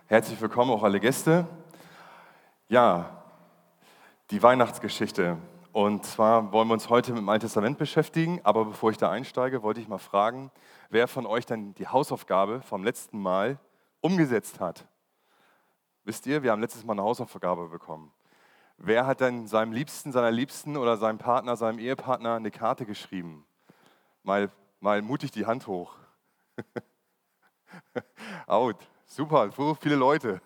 Herzlich willkommen auch alle Gäste. Ja, die Weihnachtsgeschichte. Und zwar wollen wir uns heute mit dem Alten Testament beschäftigen, aber bevor ich da einsteige, wollte ich mal fragen, wer von euch denn die Hausaufgabe vom letzten Mal umgesetzt hat. Wisst ihr, wir haben letztes Mal eine Hausaufgabe bekommen. Wer hat denn seinem Liebsten, seiner Liebsten oder seinem Partner, seinem Ehepartner eine Karte geschrieben? Mal mutig die Hand hoch. Out. Super, so viele Leute.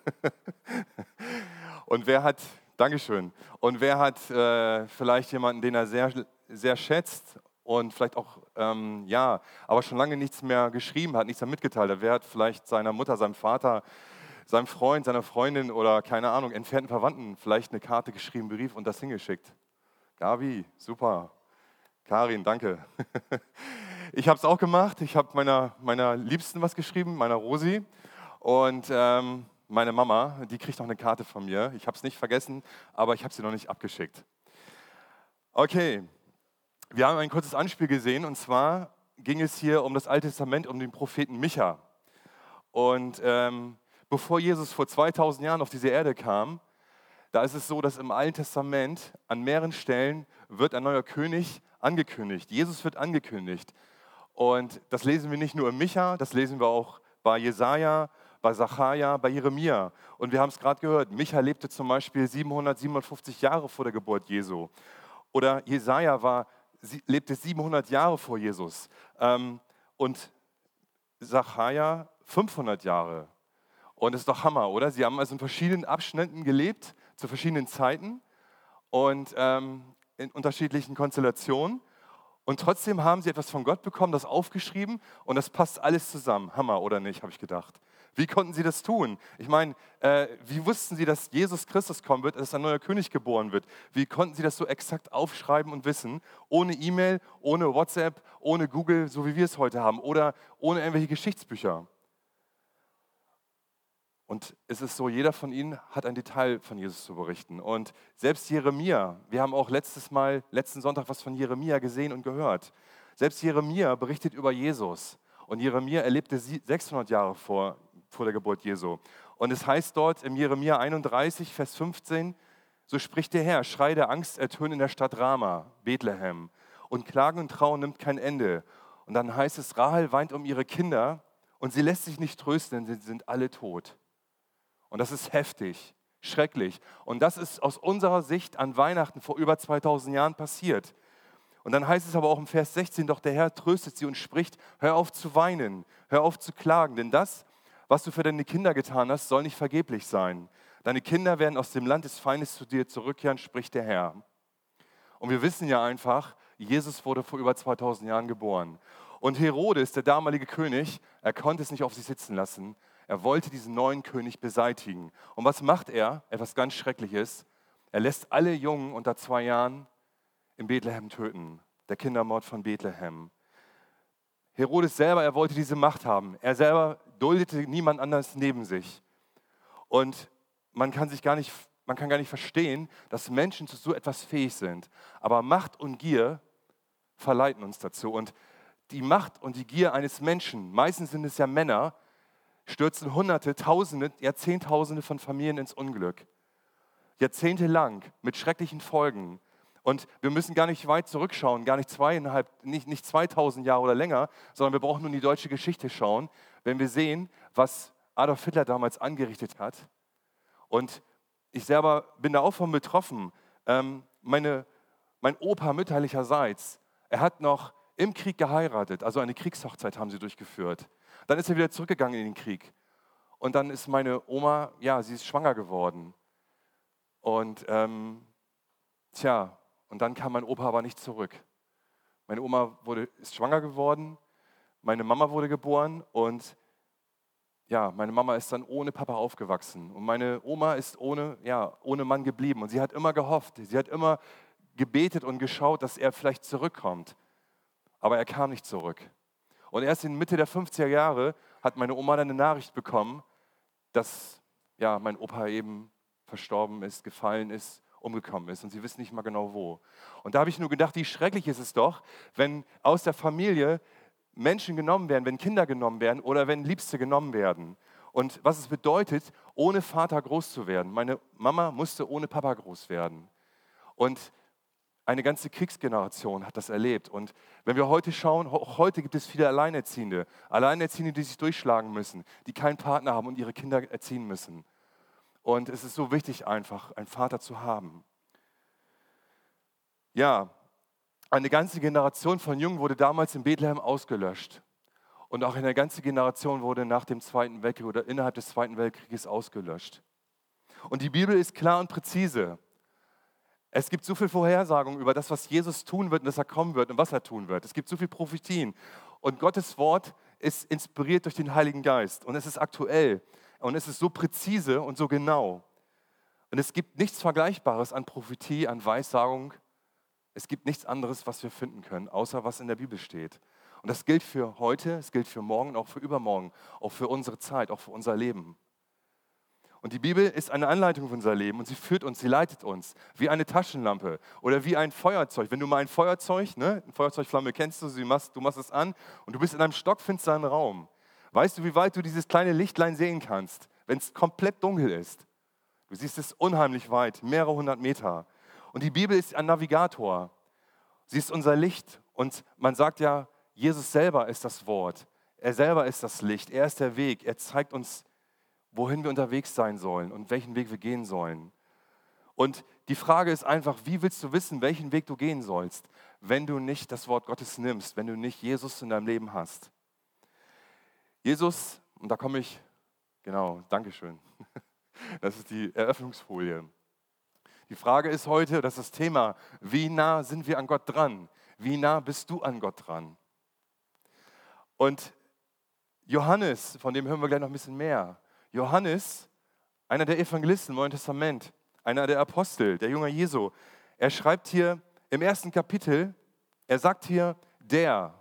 Und wer hat, Dankeschön, und wer hat vielleicht jemanden, den er sehr, sehr schätzt und vielleicht auch, aber schon lange nichts mehr geschrieben hat, nichts mehr mitgeteilt hat? Wer hat vielleicht seiner Mutter, seinem Vater, seinem Freund, seiner Freundin oder, keine Ahnung, entfernten Verwandten vielleicht eine Karte geschrieben, Brief und das hingeschickt? Gabi, super. Karin, danke. Ich habe es auch gemacht. Ich habe meiner Liebsten was geschrieben, meiner Rosi. Und meine Mama, die kriegt noch eine Karte von mir. Ich habe es nicht vergessen, aber ich habe sie noch nicht abgeschickt. Okay, wir haben ein kurzes Anspiel gesehen. Und zwar ging es hier um das Alte Testament, um den Propheten Micha. Und bevor Jesus vor 2000 Jahren auf diese Erde kam, da ist es so, dass im Alten Testament an mehreren Stellen wird ein neuer König angekündigt. Jesus wird angekündigt. Und das lesen wir nicht nur in Micha, das lesen wir auch bei Jesaja, bei Sacharja, bei Jeremia. Und wir haben es gerade gehört, Micha lebte zum Beispiel 757 Jahre vor der Geburt Jesu. Oder Jesaja lebte 700 Jahre vor Jesus. Und Sacharja 500 Jahre. Und das ist doch Hammer, oder? Sie haben also in verschiedenen Abschnitten gelebt, zu verschiedenen Zeiten und in unterschiedlichen Konstellationen. Und trotzdem haben sie etwas von Gott bekommen, das aufgeschrieben und das passt alles zusammen. Hammer, oder nicht, habe ich gedacht. Wie konnten sie das tun? Ich meine, wie wussten sie, dass Jesus Christus kommen wird, dass ein neuer König geboren wird? Wie konnten sie das so exakt aufschreiben und wissen? Ohne E-Mail, ohne WhatsApp, ohne Google, so wie wir es heute haben, oder ohne irgendwelche Geschichtsbücher. Und es ist so, jeder von ihnen hat ein Detail von Jesus zu berichten. Und selbst Jeremia, wir haben auch letzten Sonntag was von Jeremia gesehen und gehört. Selbst Jeremia berichtet über Jesus. Und Jeremia erlebte 600 Jahre vor der Geburt Jesu. Und es heißt dort im Jeremia 31, Vers 15, so spricht der Herr, Schrei der Angst ertönt in der Stadt Rama, Bethlehem. Und Klagen und Trauern nimmt kein Ende. Und dann heißt es, Rahel weint um ihre Kinder und sie lässt sich nicht trösten, denn sie sind alle tot. Und das ist heftig, schrecklich. Und das ist aus unserer Sicht an Weihnachten vor über 2000 Jahren passiert. Und dann heißt es aber auch im Vers 16, doch der Herr tröstet sie und spricht, hör auf zu weinen, hör auf zu klagen, denn das, was du für deine Kinder getan hast, soll nicht vergeblich sein. Deine Kinder werden aus dem Land des Feindes zu dir zurückkehren, spricht der Herr. Und wir wissen ja einfach, Jesus wurde vor über 2000 Jahren geboren. Und Herodes, der damalige König, er konnte es nicht auf sich sitzen lassen. Er wollte diesen neuen König beseitigen. Und was macht er? Etwas ganz Schreckliches. Er lässt alle Jungen unter 2 Jahren in Bethlehem töten. Der Kindermord von Bethlehem. Herodes selber, er wollte diese Macht haben. Er selber duldete niemand anders neben sich. Und man kann gar nicht verstehen, dass Menschen zu so etwas fähig sind. Aber Macht und Gier verleiten uns dazu. Und die Macht und die Gier eines Menschen, meistens sind es ja Männer, stürzen Hunderte, Tausende, Jahrzehntausende von Familien ins Unglück. Jahrzehntelang mit schrecklichen Folgen. Und wir müssen gar nicht weit zurückschauen, gar nicht 2000 Jahre oder länger, sondern wir brauchen nur in die deutsche Geschichte schauen, wenn wir sehen, was Adolf Hitler damals angerichtet hat. Und ich selber bin da auch von betroffen. Mein Opa mütterlicherseits, er hat noch im Krieg geheiratet, also eine Kriegshochzeit haben sie durchgeführt. Dann ist er wieder zurückgegangen in den Krieg. Und dann ist meine Oma, sie ist schwanger geworden. Und und dann kam mein Opa aber nicht zurück. Meine Oma ist schwanger geworden, meine Mama wurde geboren und meine Mama ist dann ohne Papa aufgewachsen. Und meine Oma ist ohne Mann geblieben. Und sie hat immer gehofft, sie hat immer gebetet und geschaut, dass er vielleicht zurückkommt. Aber er kam nicht zurück. Und erst in Mitte der 50er Jahre hat meine Oma dann eine Nachricht bekommen, dass mein Opa eben verstorben ist, gefallen ist, umgekommen ist. Und sie wissen nicht mal genau wo. Und da habe ich nur gedacht, wie schrecklich ist es doch, wenn aus der Familie Menschen genommen werden, wenn Kinder genommen werden oder wenn Liebste genommen werden. Und was es bedeutet, ohne Vater groß zu werden. Meine Mama musste ohne Papa groß werden. Und eine ganze Kriegsgeneration hat das erlebt. Und wenn wir heute schauen, auch heute gibt es viele Alleinerziehende. Alleinerziehende, die sich durchschlagen müssen, die keinen Partner haben und ihre Kinder erziehen müssen. Und es ist so wichtig einfach, einen Vater zu haben. Ja, eine ganze Generation von Jungen wurde damals in Bethlehem ausgelöscht. Und auch eine ganze Generation wurde nach dem Zweiten Weltkrieg oder innerhalb des Zweiten Weltkrieges ausgelöscht. Und die Bibel ist klar und präzise. Es gibt so viel Vorhersagungen über das, was Jesus tun wird und dass er kommen wird und was er tun wird. Es gibt so viele Prophetien. Und Gottes Wort ist inspiriert durch den Heiligen Geist. Und es ist aktuell. Und es ist so präzise und so genau. Und es gibt nichts Vergleichbares an Prophetie, an Weissagung. Es gibt nichts anderes, was wir finden können, außer was in der Bibel steht. Und das gilt für heute, es gilt für morgen, auch für übermorgen, auch für unsere Zeit, auch für unser Leben. Und die Bibel ist eine Anleitung für unser Leben und sie führt uns, sie leitet uns, wie eine Taschenlampe oder wie ein Feuerzeug. Wenn du mal ein Feuerzeug, eine Feuerzeugflamme kennst du, du machst es an und du bist in einem stockfinsteren Raum. Weißt du, wie weit du dieses kleine Lichtlein sehen kannst, wenn es komplett dunkel ist? Du siehst es unheimlich weit, mehrere hundert Meter. Und die Bibel ist ein Navigator. Sie ist unser Licht und man sagt ja, Jesus selber ist das Wort. Er selber ist das Licht. Er ist der Weg. Er zeigt uns, wohin wir unterwegs sein sollen und welchen Weg wir gehen sollen. Und die Frage ist einfach, wie willst du wissen, welchen Weg du gehen sollst, wenn du nicht das Wort Gottes nimmst, wenn du nicht Jesus in deinem Leben hast? Jesus, und da komme ich, genau, Dankeschön. Das ist die Eröffnungsfolie. Die Frage ist heute, das ist das Thema, wie nah sind wir an Gott dran? Wie nah bist du an Gott dran? Und Johannes, von dem hören wir gleich noch ein bisschen mehr. Johannes, einer der Evangelisten im Neuen Testament, einer der Apostel, der Jünger Jesu, er schreibt hier im 1. Kapitel, er sagt hier, der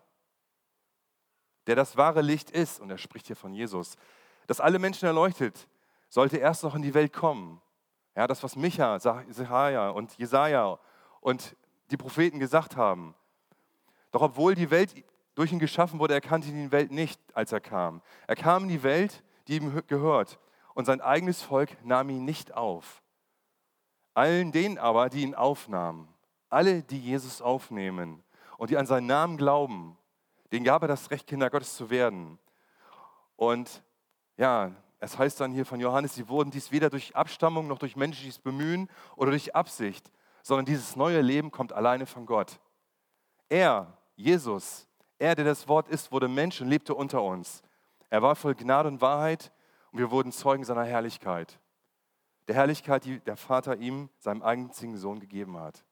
das wahre Licht ist, und er spricht hier von Jesus, das alle Menschen erleuchtet, sollte erst noch in die Welt kommen. Ja, das, was Micha, Sacharja und Jesaja und die Propheten gesagt haben. Doch obwohl die Welt durch ihn geschaffen wurde, erkannte ihn die Welt nicht, als er kam. Er kam in die Welt, die ihm gehört, und sein eigenes Volk nahm ihn nicht auf. Allen denen aber, die ihn aufnahmen, alle, die Jesus aufnehmen und die an seinen Namen glauben, denen gab er das Recht, Kinder Gottes zu werden. Und ja, es heißt dann hier von Johannes, sie wurden dies weder durch Abstammung noch durch menschliches Bemühen oder durch Absicht, sondern dieses neue Leben kommt alleine von Gott. Er, Jesus, er, der das Wort ist, wurde Mensch und lebte unter uns. Er war voll Gnade und Wahrheit und wir wurden Zeugen seiner Herrlichkeit. Der Herrlichkeit, die der Vater ihm, seinem einzigen Sohn, gegeben hat.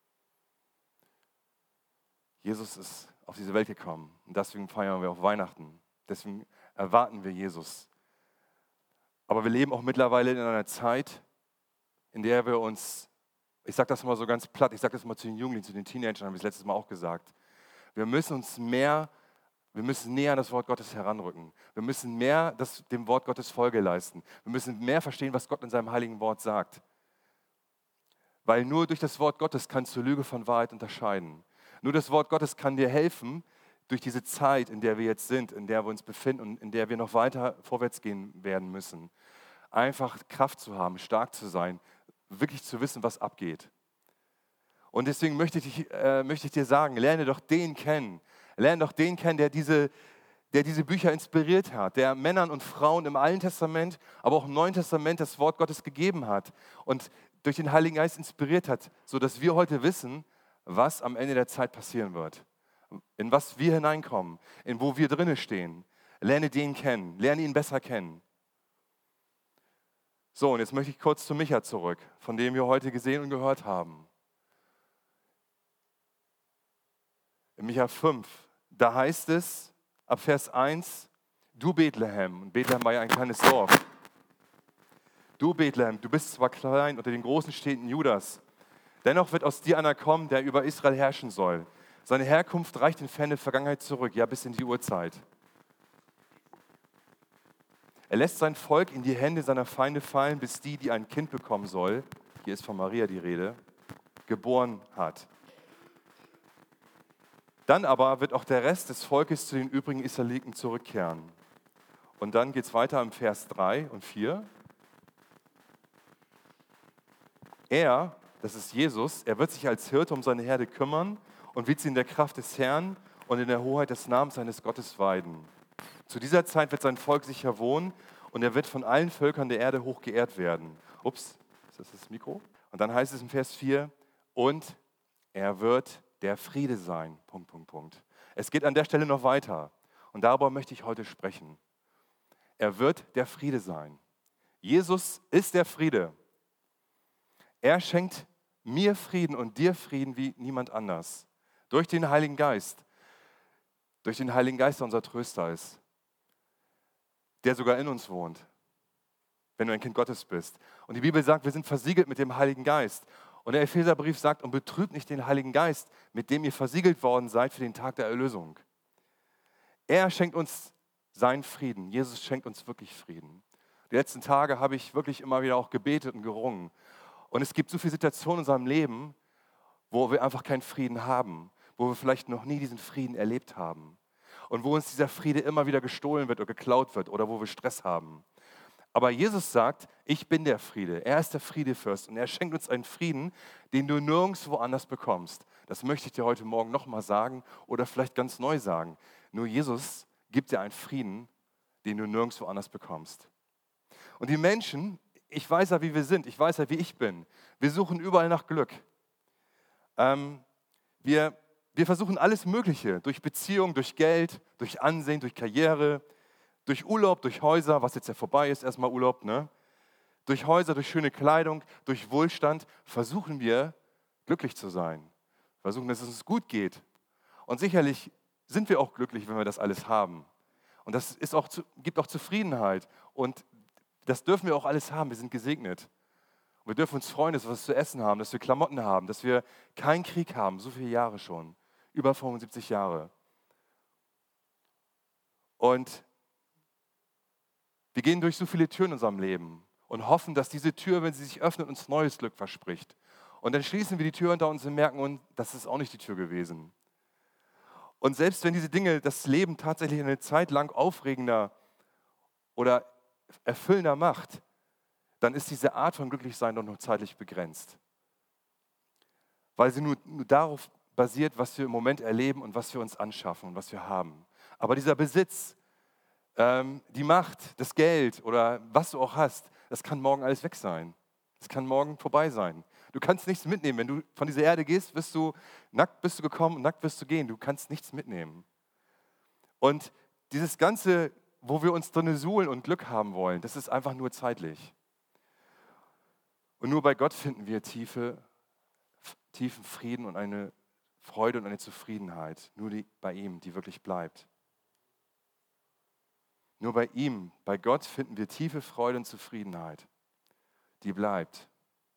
Jesus ist auf diese Welt gekommen und deswegen feiern wir auch Weihnachten. Deswegen erwarten wir Jesus. Aber wir leben auch mittlerweile in einer Zeit, in der wir uns, ich sage das mal so ganz platt, ich sage das mal zu den Jugendlichen, zu den Teenagern, habe ich das letztes Mal auch gesagt, wir müssen näher an das Wort Gottes heranrücken. Wir müssen mehr dem Wort Gottes Folge leisten. Wir müssen mehr verstehen, was Gott in seinem heiligen Wort sagt. Weil nur durch das Wort Gottes kannst du Lüge von Wahrheit unterscheiden. Nur das Wort Gottes kann dir helfen, durch diese Zeit, in der wir jetzt sind, in der wir uns befinden und in der wir noch weiter vorwärts gehen werden müssen, einfach Kraft zu haben, stark zu sein, wirklich zu wissen, was abgeht. Und deswegen möchte ich dir sagen, lerne doch den kennen. Lerne doch den kennen, der diese Bücher inspiriert hat, der Männern und Frauen im Alten Testament, aber auch im Neuen Testament das Wort Gottes gegeben hat und durch den Heiligen Geist inspiriert hat, sodass wir heute wissen, was am Ende der Zeit passieren wird. In was wir hineinkommen, in wo wir drinnen stehen. Lerne den kennen, lerne ihn besser kennen. So, und jetzt möchte ich kurz zu Micha zurück, von dem wir heute gesehen und gehört haben. In Micha 5, da heißt es, ab Vers 1, du Bethlehem, und Bethlehem war ja ein kleines Dorf. Du Bethlehem, du bist zwar klein unter den großen Städten Judas, dennoch wird aus dir einer kommen, der über Israel herrschen soll. Seine Herkunft reicht in ferne Vergangenheit zurück, ja bis in die Urzeit. Er lässt sein Volk in die Hände seiner Feinde fallen, bis die ein Kind bekommen soll, hier ist von Maria die Rede, geboren hat. Dann aber wird auch der Rest des Volkes zu den übrigen Israeliten zurückkehren. Und dann geht es weiter im Vers 3 und 4. Er, das ist Jesus, er wird sich als Hirte um seine Herde kümmern und wird sie in der Kraft des Herrn und in der Hoheit des Namens seines Gottes weiden. Zu dieser Zeit wird sein Volk sicher wohnen und er wird von allen Völkern der Erde hoch geehrt werden. Ups, ist das das Mikro? Und dann heißt es im Vers 4, und er wird der Friede sein. Punkt, Punkt, Punkt. Es geht an der Stelle noch weiter und darüber möchte ich heute sprechen. Er wird der Friede sein. Jesus ist der Friede. Er schenkt mir Frieden und dir Frieden wie niemand anders. Durch den Heiligen Geist. Durch den Heiligen Geist, der unser Tröster ist. Der sogar in uns wohnt, wenn du ein Kind Gottes bist. Und die Bibel sagt, wir sind versiegelt mit dem Heiligen Geist. Und der Epheserbrief sagt, und betrübt nicht den Heiligen Geist, mit dem ihr versiegelt worden seid für den Tag der Erlösung. Er schenkt uns seinen Frieden. Jesus schenkt uns wirklich Frieden. Die letzten Tage habe ich wirklich immer wieder auch gebetet und gerungen. Und es gibt so viele Situationen in unserem Leben, wo wir einfach keinen Frieden haben, wo wir vielleicht noch nie diesen Frieden erlebt haben und wo uns dieser Friede immer wieder gestohlen wird oder geklaut wird oder wo wir Stress haben. Aber Jesus sagt, ich bin der Friede. Er ist der Friedefürst und er schenkt uns einen Frieden, den du nirgendwo anders bekommst. Das möchte ich dir heute Morgen nochmal sagen oder vielleicht ganz neu sagen. Nur Jesus gibt dir einen Frieden, den du nirgendwo anders bekommst. Und die Menschen, ich weiß ja, wie wir sind, ich weiß ja, wie ich bin. Wir suchen überall nach Glück. Wir versuchen alles Mögliche, durch Beziehung, durch Geld, durch Ansehen, durch Karriere, durch Urlaub, durch Häuser, was jetzt ja vorbei ist, erstmal Urlaub, ne? Durch Häuser, durch schöne Kleidung, durch Wohlstand versuchen wir, glücklich zu sein. Versuchen, dass es uns gut geht. Und sicherlich sind wir auch glücklich, wenn wir das alles haben. Und das gibt auch Zufriedenheit. Und das dürfen wir auch alles haben. Wir sind gesegnet. Und wir dürfen uns freuen, dass wir was zu essen haben, dass wir Klamotten haben, dass wir keinen Krieg haben, so viele Jahre schon. Über 75 Jahre. Und wir gehen durch so viele Türen in unserem Leben und hoffen, dass diese Tür, wenn sie sich öffnet, uns neues Glück verspricht. Und dann schließen wir die Tür hinter uns und merken, und das ist auch nicht die Tür gewesen. Und selbst wenn diese Dinge das Leben tatsächlich eine Zeit lang aufregender oder erfüllender macht, dann ist diese Art von Glücklichsein doch nur zeitlich begrenzt. Weil sie nur darauf basiert, was wir im Moment erleben und was wir uns anschaffen und was wir haben. Aber dieser Besitz, die Macht, das Geld oder was du auch hast, das kann morgen alles weg sein. Das kann morgen vorbei sein. Du kannst nichts mitnehmen. Wenn du von dieser Erde gehst, nackt bist du gekommen und nackt wirst du gehen. Du kannst nichts mitnehmen. Und dieses Ganze, wo wir uns drin suhlen und Glück haben wollen, das ist einfach nur zeitlich. Und nur bei Gott finden wir tiefen Frieden und eine Freude und eine Zufriedenheit. Nur bei ihm, die wirklich bleibt. Nur bei ihm, bei Gott finden wir tiefe Freude und Zufriedenheit, die bleibt.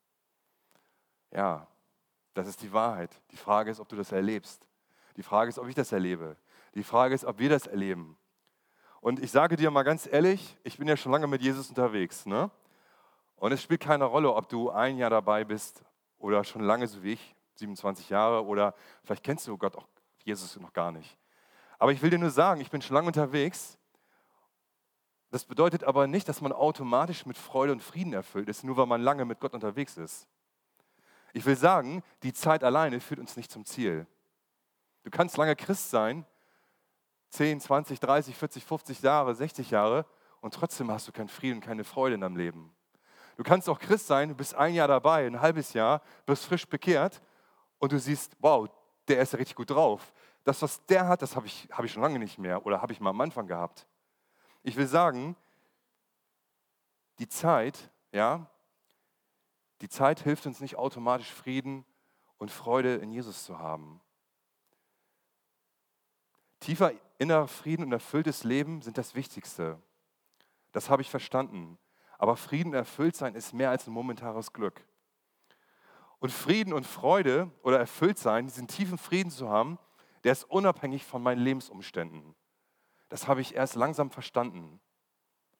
Ja, das ist die Wahrheit. Die Frage ist, ob du das erlebst. Die Frage ist, ob ich das erlebe. Die Frage ist, ob wir das erleben. Und ich sage dir mal ganz ehrlich, ich bin ja schon lange mit Jesus unterwegs, ne? Und es spielt keine Rolle, ob du ein Jahr dabei bist oder schon lange so wie ich, 27 Jahre, oder vielleicht kennst du Gott auch, Jesus noch gar nicht. Aber ich will dir nur sagen, ich bin schon lange unterwegs. Das bedeutet aber nicht, dass man automatisch mit Freude und Frieden erfüllt ist, nur weil man lange mit Gott unterwegs ist. Ich will sagen, die Zeit alleine führt uns nicht zum Ziel. Du kannst lange Christ sein, 10, 20, 30, 40, 50 Jahre, 60 Jahre, und trotzdem hast du keinen Frieden und keine Freude in deinem Leben. Du kannst auch Christ sein, du bist ein Jahr dabei, ein halbes Jahr, wirst frisch bekehrt und du siehst, wow, der ist ja richtig gut drauf. Das, was der hat, das habe ich schon lange nicht mehr oder habe ich mal am Anfang gehabt. Ich will sagen, die Zeit hilft uns nicht automatisch, Frieden und Freude in Jesus zu haben. Tiefer innerer Frieden und erfülltes Leben sind das Wichtigste. Das habe ich verstanden. Aber Frieden und Erfülltsein ist mehr als ein momentanes Glück. Und Frieden und Freude oder Erfülltsein, diesen tiefen Frieden zu haben, der ist unabhängig von meinen Lebensumständen. Das habe ich erst langsam verstanden.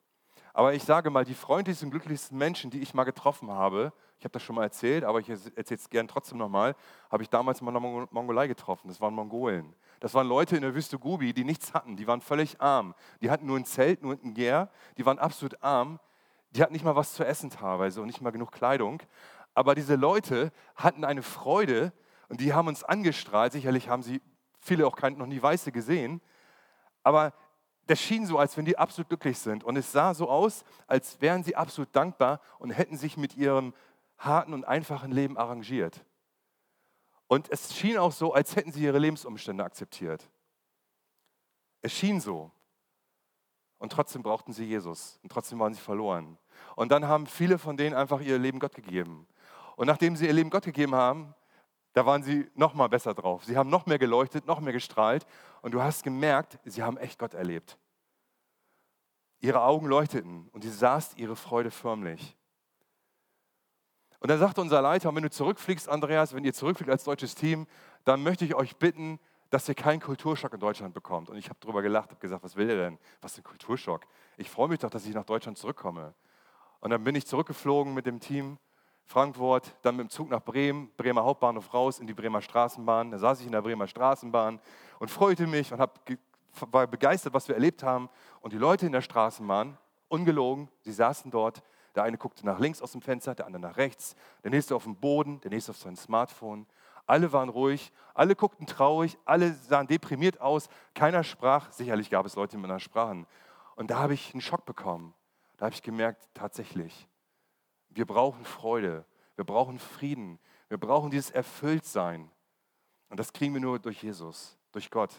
Aber ich sage mal, die freundlichsten und glücklichsten Menschen, die ich mal getroffen habe, ich habe das schon mal erzählt, aber ich erzähle es gern trotzdem nochmal, habe ich damals mal in der Mongolei getroffen. Das waren Mongolen. Das waren Leute in der Wüste Gobi, die nichts hatten. Die waren völlig arm. Die hatten nur ein Zelt, nur ein Gär. Die waren absolut arm. Die hatten nicht mal was zu essen teilweise und nicht mal genug Kleidung. Aber diese Leute hatten eine Freude und die haben uns angestrahlt. Sicherlich haben sie viele auch noch nie Weiße gesehen. Aber das schien so, als wenn die absolut glücklich sind. Und es sah so aus, als wären sie absolut dankbar und hätten sich mit ihrem harten und einfachen Leben arrangiert. Und es schien auch so, als hätten sie ihre Lebensumstände akzeptiert. Es schien so. Und trotzdem brauchten sie Jesus. Und trotzdem waren sie verloren. Und dann haben viele von denen einfach ihr Leben Gott gegeben. Und nachdem sie ihr Leben Gott gegeben haben, da waren sie noch mal besser drauf. Sie haben noch mehr geleuchtet, noch mehr gestrahlt. Und du hast gemerkt, sie haben echt Gott erlebt. Ihre Augen leuchteten und sie saßt ihre Freude förmlich. Und dann sagte unser Leiter, wenn du zurückfliegst, Andreas, wenn ihr zurückfliegt als deutsches Team, dann möchte ich euch bitten, dass ihr keinen Kulturschock in Deutschland bekommt. Und ich habe darüber gelacht, habe gesagt, was will der denn? Was ist ein Kulturschock? Ich freue mich doch, dass ich nach Deutschland zurückkomme. Und dann bin ich zurückgeflogen mit dem Team Frankfurt, dann mit dem Zug nach Bremen, Bremer Hauptbahnhof raus in die Bremer Straßenbahn. Da saß ich in der Bremer Straßenbahn und freute mich und war begeistert, was wir erlebt haben. Und die Leute in der Straßenbahn, ungelogen, sie saßen dort. Der eine guckte nach links aus dem Fenster, der andere nach rechts, der nächste auf den Boden, der nächste auf sein Smartphone. Alle waren ruhig, alle guckten traurig, alle sahen deprimiert aus, keiner sprach. Sicherlich gab es Leute, die miteinander sprachen. Und da habe ich einen Schock bekommen. Da habe ich gemerkt, tatsächlich, wir brauchen Freude, wir brauchen Frieden, wir brauchen dieses Erfülltsein. Und das kriegen wir nur durch Jesus, durch Gott.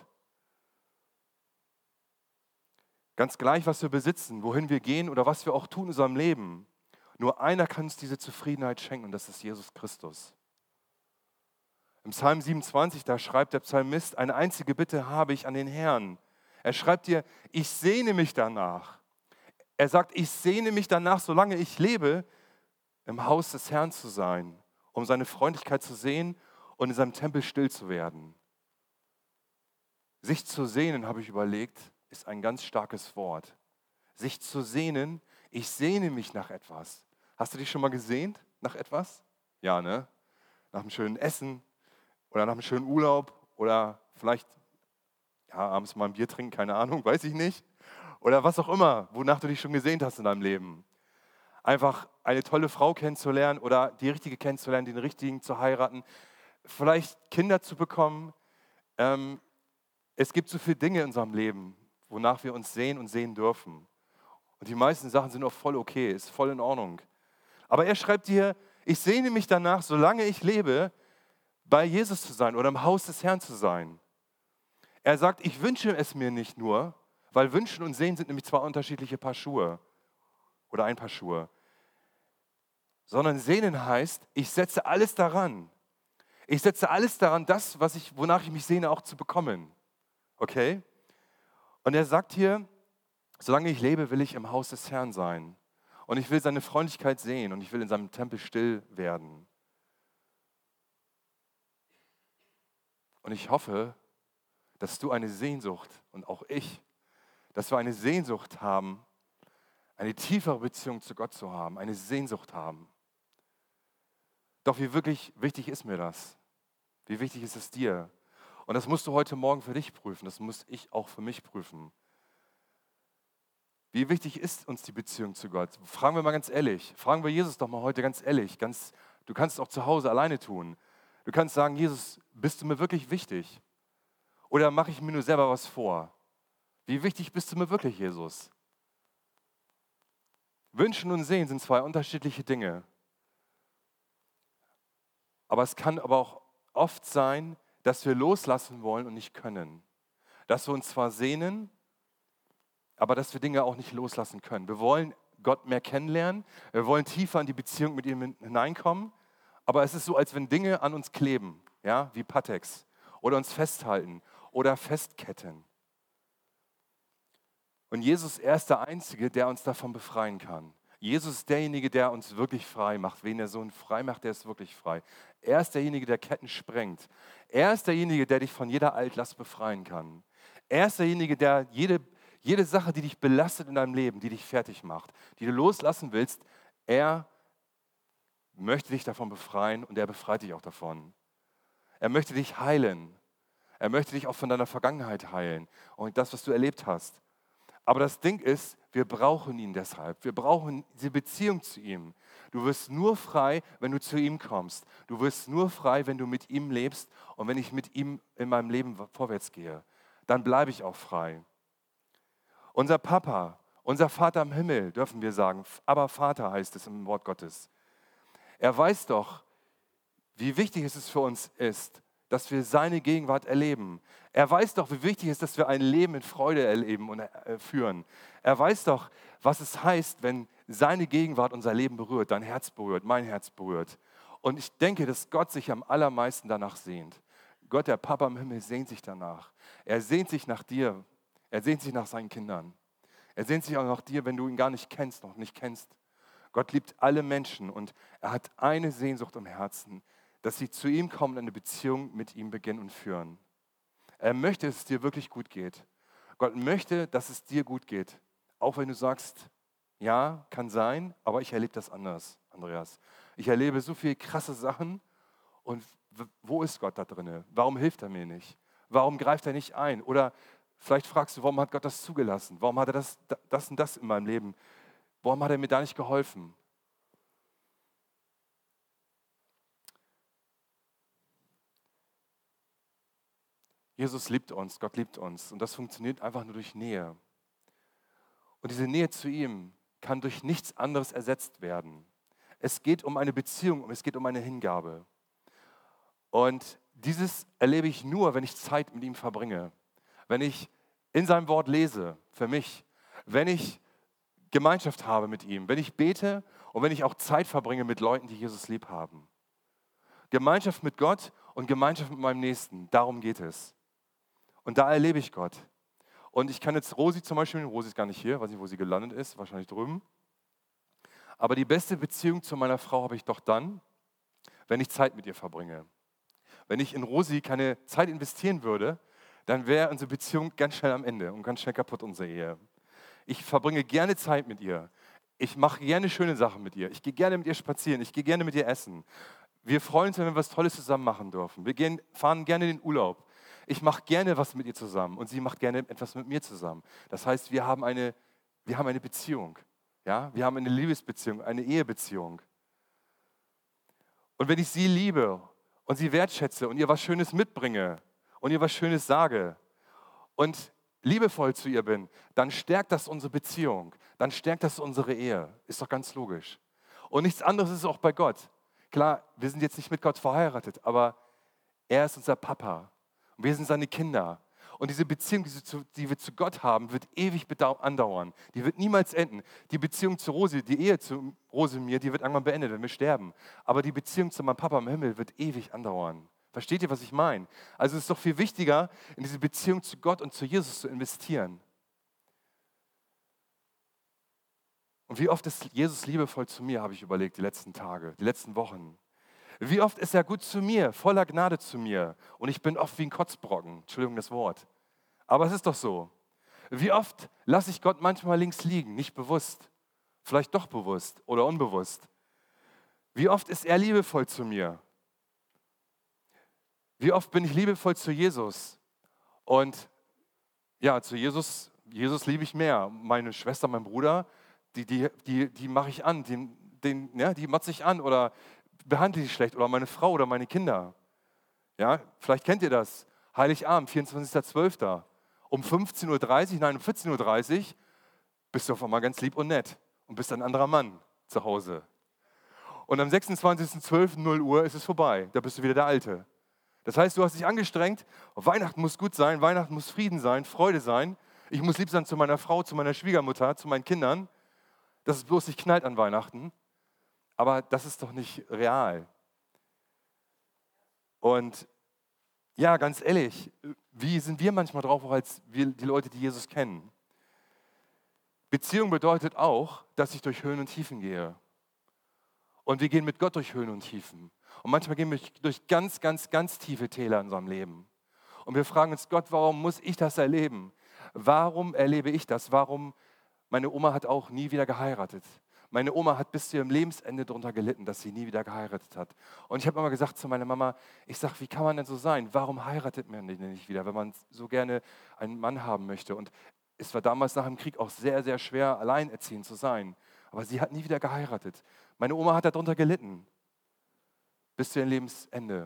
Ganz gleich, was wir besitzen, wohin wir gehen oder was wir auch tun in unserem Leben. Nur einer kann uns diese Zufriedenheit schenken und das ist Jesus Christus. Im Psalm 27, da schreibt der Psalmist, eine einzige Bitte habe ich an den Herrn. Er schreibt dir, ich sehne mich danach. Er sagt, ich sehne mich danach, solange ich lebe, im Haus des Herrn zu sein, um seine Freundlichkeit zu sehen und in seinem Tempel still zu werden. Sich zu sehnen, habe ich überlegt, ist ein ganz starkes Wort. Sich zu sehnen, ich sehne mich nach etwas. Hast du dich schon mal gesehnt nach etwas? Ja, ne? Nach einem schönen Essen oder nach einem schönen Urlaub oder vielleicht abends mal ein Bier trinken, keine Ahnung, weiß ich nicht. Oder was auch immer, wonach du dich schon gesehnt hast in deinem Leben. Einfach eine tolle Frau kennenzulernen oder die richtige kennenzulernen, den richtigen zu heiraten, vielleicht Kinder zu bekommen. Es gibt so viele Dinge in unserem Leben, wonach wir uns sehen und sehen dürfen. Und die meisten Sachen sind auch voll okay, ist voll in Ordnung. Aber er schreibt hier, ich sehne mich danach, solange ich lebe, bei Jesus zu sein oder im Haus des Herrn zu sein. Er sagt, ich wünsche es mir nicht nur, weil Wünschen und Sehen sind nämlich zwei unterschiedliche Paar Schuhe oder ein Paar Schuhe. Sondern Sehnen heißt, ich setze alles daran. Ich setze alles daran, das, wonach ich mich sehne, auch zu bekommen. Okay? Und er sagt hier, solange ich lebe, will ich im Haus des Herrn sein. Und ich will seine Freundlichkeit sehen und ich will in seinem Tempel still werden. Und ich hoffe, dass du eine Sehnsucht und auch ich, dass wir eine Sehnsucht haben, eine tiefere Beziehung zu Gott zu haben, eine Sehnsucht haben. Doch wie wirklich wichtig ist mir das? Wie wichtig ist es dir? Und das musst du heute Morgen für dich prüfen, das muss ich auch für mich prüfen. Wie wichtig ist uns die Beziehung zu Gott? Fragen wir mal ganz ehrlich, fragen wir Jesus doch mal heute ganz ehrlich, du kannst es auch zu Hause alleine tun. Du kannst sagen, Jesus, bist du mir wirklich wichtig? Oder mache ich mir nur selber was vor? Wie wichtig bist du mir wirklich, Jesus? Wünschen und Sehen sind zwei unterschiedliche Dinge. Aber es kann aber auch oft sein, dass wir loslassen wollen und nicht können. Dass wir uns zwar sehnen, aber dass wir Dinge auch nicht loslassen können. Wir wollen Gott mehr kennenlernen, wir wollen tiefer in die Beziehung mit ihm hineinkommen, aber es ist so, als wenn Dinge an uns kleben, ja, wie Pateks, oder uns festhalten oder festketten. Und Jesus ist der Einzige, der uns davon befreien kann. Jesus ist derjenige, der uns wirklich frei macht. Wen der Sohn frei macht, der ist wirklich frei. Er ist derjenige, der Ketten sprengt. Er ist derjenige, der dich von jeder Altlast befreien kann. Er ist derjenige, der Jede Sache, die dich belastet in deinem Leben, die dich fertig macht, die du loslassen willst, er möchte dich davon befreien und er befreit dich auch davon. Er möchte dich heilen. Er möchte dich auch von deiner Vergangenheit heilen und das, was du erlebt hast. Aber das Ding ist, wir brauchen ihn deshalb. Wir brauchen diese Beziehung zu ihm. Du wirst nur frei, wenn du zu ihm kommst. Du wirst nur frei, wenn du mit ihm lebst und wenn ich mit ihm in meinem Leben vorwärts gehe. Dann bleibe ich auch frei. Unser Papa, unser Vater im Himmel, dürfen wir sagen, aber Vater heißt es im Wort Gottes. Er weiß doch, wie wichtig es für uns ist, dass wir seine Gegenwart erleben. Er weiß doch, wie wichtig es ist, dass wir ein Leben in Freude erleben und führen. Er weiß doch, was es heißt, wenn seine Gegenwart unser Leben berührt, dein Herz berührt, mein Herz berührt. Und ich denke, dass Gott sich am allermeisten danach sehnt. Gott, der Papa im Himmel, sehnt sich danach. Er sehnt sich nach dir. Er sehnt sich nach seinen Kindern. Er sehnt sich auch nach dir, wenn du ihn gar nicht kennst, noch nicht kennst. Gott liebt alle Menschen und er hat eine Sehnsucht im Herzen, dass sie zu ihm kommen und eine Beziehung mit ihm beginnen und führen. Er möchte, dass es dir wirklich gut geht. Gott möchte, dass es dir gut geht. Auch wenn du sagst, ja, kann sein, aber ich erlebe das anders, Andreas. Ich erlebe so viele krasse Sachen und wo ist Gott da drin? Warum hilft er mir nicht? Warum greift er nicht ein? Oder vielleicht fragst du, warum hat Gott das zugelassen? Warum hat er das und das in meinem Leben? Warum hat er mir da nicht geholfen? Jesus liebt uns, Gott liebt uns und das funktioniert einfach nur durch Nähe. Und diese Nähe zu ihm kann durch nichts anderes ersetzt werden. Es geht um eine Beziehung und es geht um eine Hingabe. Und dieses erlebe ich nur, wenn ich Zeit mit ihm verbringe, wenn ich in seinem Wort lese, für mich, wenn ich Gemeinschaft habe mit ihm, wenn ich bete und wenn ich auch Zeit verbringe mit Leuten, die Jesus lieb haben. Gemeinschaft mit Gott und Gemeinschaft mit meinem Nächsten, darum geht es. Und da erlebe ich Gott. Und ich kann jetzt Rosi zum Beispiel, Rosi ist gar nicht hier, weiß nicht, wo sie gelandet ist, wahrscheinlich drüben. Aber die beste Beziehung zu meiner Frau habe ich doch dann, wenn ich Zeit mit ihr verbringe. Wenn ich in Rosi keine Zeit investieren würde, dann wäre unsere Beziehung ganz schnell am Ende und ganz schnell kaputt, unsere Ehe. Ich verbringe gerne Zeit mit ihr. Ich mache gerne schöne Sachen mit ihr. Ich gehe gerne mit ihr spazieren. Ich gehe gerne mit ihr essen. Wir freuen uns, wenn wir was Tolles zusammen machen dürfen. Fahren gerne in den Urlaub. Ich mache gerne was mit ihr zusammen und sie macht gerne etwas mit mir zusammen. Das heißt, wir haben eine Beziehung. Ja? Wir haben eine Liebesbeziehung, eine Ehebeziehung. Und wenn ich sie liebe und sie wertschätze und ihr was Schönes mitbringe und ihr was Schönes sage und liebevoll zu ihr bin, dann stärkt das unsere Beziehung, dann stärkt das unsere Ehe. Ist doch ganz logisch. Und nichts anderes ist auch bei Gott. Klar, wir sind jetzt nicht mit Gott verheiratet, aber er ist unser Papa. Und wir sind seine Kinder. Und diese Beziehung, die wir zu Gott haben, wird ewig andauern. Die wird niemals enden. Die Beziehung zu Rosi, die Ehe zu Rosi und mir, die wird irgendwann beendet, wenn wir sterben. Aber die Beziehung zu meinem Papa im Himmel wird ewig andauern. Versteht ihr, was ich meine? Also es ist doch viel wichtiger, in diese Beziehung zu Gott und zu Jesus zu investieren. Und wie oft ist Jesus liebevoll zu mir, habe ich überlegt, die letzten Tage, die letzten Wochen. Wie oft ist er gut zu mir, voller Gnade zu mir. Und ich bin oft wie ein Kotzbrocken, Entschuldigung das Wort. Aber es ist doch so. Wie oft lasse ich Gott manchmal links liegen, nicht bewusst, vielleicht doch bewusst oder unbewusst. Wie oft ist er liebevoll zu mir? Wie oft bin ich liebevoll zu Jesus? Und ja, zu Jesus liebe ich mehr. Meine Schwester, mein Bruder, die mache ich an, die motze ich an oder behandle ich schlecht oder meine Frau oder meine Kinder. Ja, vielleicht kennt ihr das. Heiligabend, 24.12. Um 15.30 Uhr, nein, um 14.30 Uhr bist du auf einmal ganz lieb und nett und bist ein anderer Mann zu Hause. Und am 26.12. 0 Uhr ist es vorbei, da bist du wieder der Alte. Das heißt, du hast dich angestrengt, Weihnachten muss gut sein, Weihnachten muss Frieden sein, Freude sein. Ich muss lieb sein zu meiner Frau, zu meiner Schwiegermutter, zu meinen Kindern, dass es bloß nicht knallt an Weihnachten. Aber das ist doch nicht real. Und ja, ganz ehrlich, wie sind wir manchmal drauf, auch als die Leute, die Jesus kennen? Beziehung bedeutet auch, dass ich durch Höhen und Tiefen gehe. Und wir gehen mit Gott durch Höhen und Tiefen. Und manchmal gehen wir durch ganz, ganz, ganz tiefe Täler in unserem Leben. Und wir fragen uns, Gott, warum muss ich das erleben? Warum erlebe ich das? Meine Oma hat auch nie wieder geheiratet. Meine Oma hat bis zu ihrem Lebensende darunter gelitten, dass sie nie wieder geheiratet hat. Und ich habe immer gesagt zu meiner Mama, ich sage, wie kann man denn so sein? Warum heiratet man denn nicht wieder, wenn man so gerne einen Mann haben möchte? Und es war damals nach dem Krieg auch sehr, sehr schwer, alleinerziehend zu sein. Aber sie hat nie wieder geheiratet. Meine Oma hat darunter gelitten, bis zu ihrem Lebensende.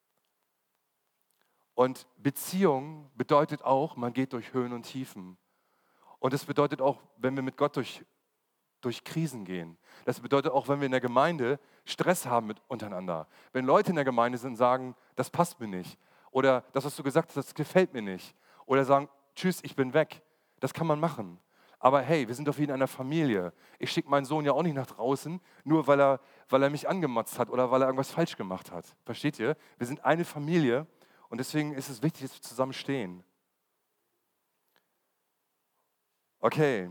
Und Beziehung bedeutet auch, man geht durch Höhen und Tiefen. Und es bedeutet auch, wenn wir mit Gott durch Krisen gehen. Das bedeutet auch, wenn wir in der Gemeinde Stress haben untereinander. Wenn Leute in der Gemeinde sind und sagen, das passt mir nicht. Oder das, was du gesagt hast, das gefällt mir nicht. Oder sagen, tschüss, ich bin weg. Das kann man machen. Aber hey, wir sind doch wie in einer Familie. Ich schicke meinen Sohn ja auch nicht nach draußen, nur weil er mich angemotzt hat oder weil er irgendwas falsch gemacht hat. Versteht ihr? Wir sind eine Familie und deswegen ist es wichtig, dass wir zusammen stehen. Okay.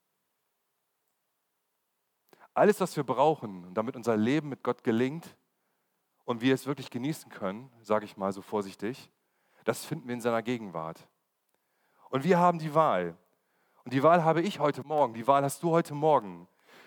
Alles, was wir brauchen, damit unser Leben mit Gott gelingt und wir es wirklich genießen können, sage ich mal so vorsichtig, das finden wir in seiner Gegenwart. Und wir haben die Wahl. Und die Wahl habe ich heute Morgen, die Wahl hast du heute Morgen.